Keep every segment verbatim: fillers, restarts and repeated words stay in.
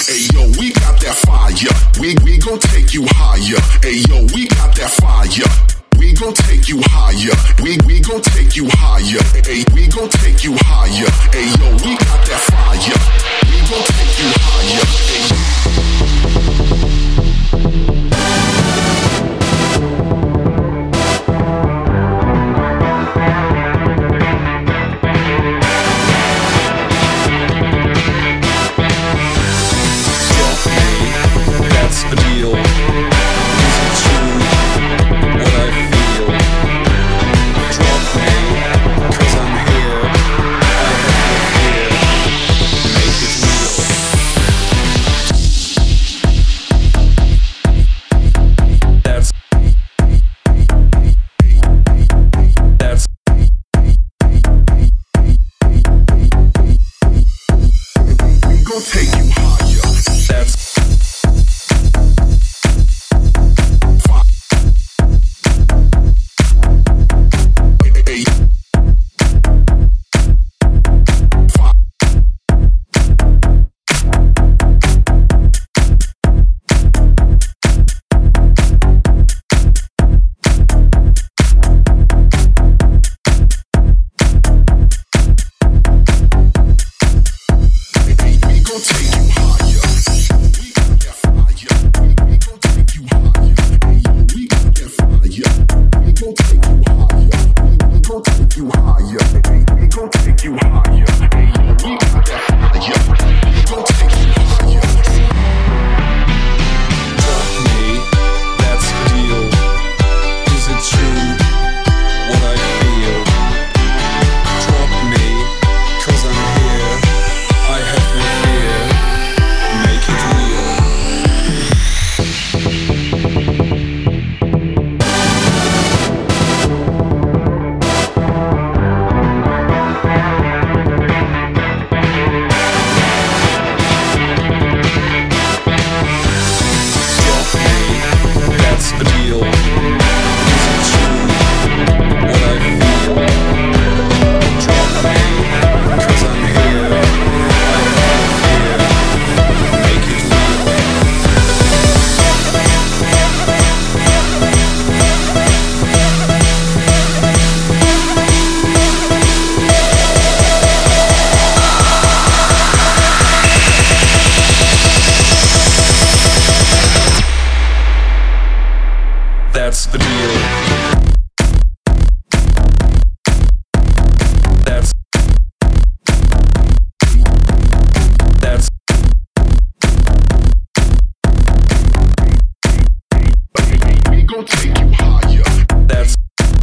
Hey yo, we got that fire. We we gon' take you higher. Hey yo, we got that fire. We gon' take you higher. We we gon' take you higher. Hey, we gon' take you higher. Hey yo, we got that fire. We gon' take you higher. Hey. The deal. Is it true what I feel? Drop me, cause I'm here. I have no fear. Make it real. That's That's We gon' take you higher. That's That's the deal. That's That's We gon' take you higher. That's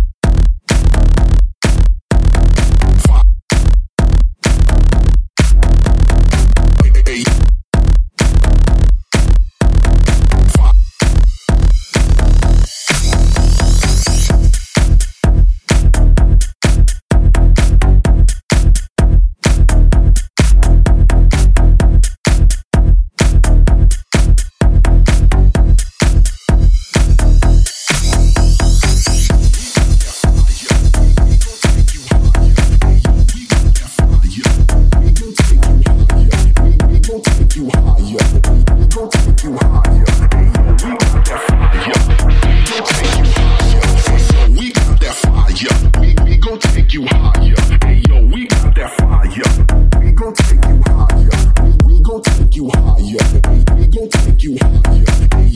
Hey. We gon' take you higher.